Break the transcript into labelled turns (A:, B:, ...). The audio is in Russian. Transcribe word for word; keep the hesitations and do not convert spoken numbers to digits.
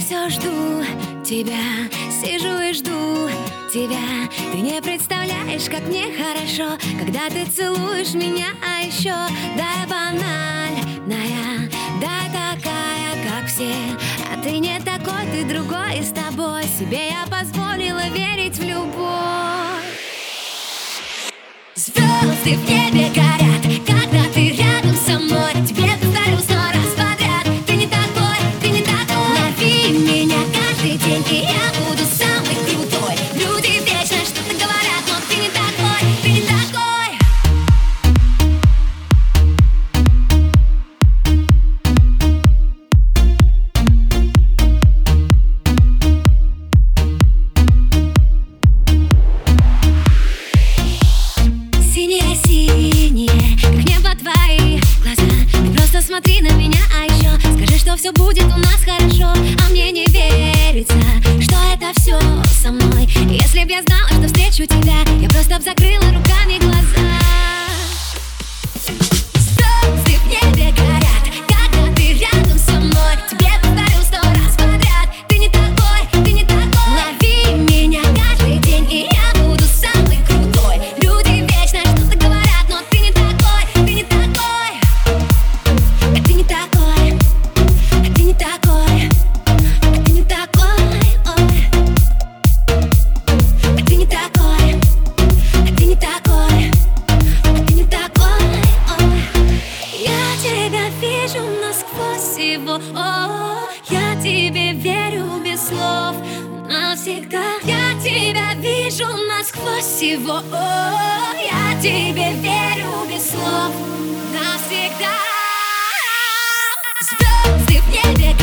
A: все жду тебя, сижу и жду тебя. Ты не представляешь, как мне хорошо, когда ты целуешь меня, а еще да, я банальная, да, такая, как все. А ты не такой, ты другой, и с тобой себе я позволила верить в любовь. Звезды в небе горят, когда ты рядом со мной. Тебе повторю сто раз подряд: ты не такой, ты не такой. Лови меня каждый день, и я буду самый крутой. Люди вечно что-то говорят, но ты не такой, ты не такой. Синие-синие, как небо твои глаза. Ты просто смотри на меня, а еще скажи, что все будет у нас хорошо. А мне не верится, что это все со мной. Если б я знала, что встречу тебя, я просто б закрыла руками глаза. Звезды в небе горят, когда ты рядом со мной. Тебе повторю сто раз подряд: ты не такой, ты не такой. Лови меня каждый день, и я буду самый крутой. Люди вечно что-то говорят, но ты не такой, ты не такой. А ты не такой, а ты не такой, а ты не такой, ой. А ты не такой, а ты не такой, а ты не такой, ой. Я тебя вижу насквозь его, о, я тебе верю без слов навсегда. Я тебя вижу насквозь его, о, я тебе верю без слов навсегда. Звезды в небе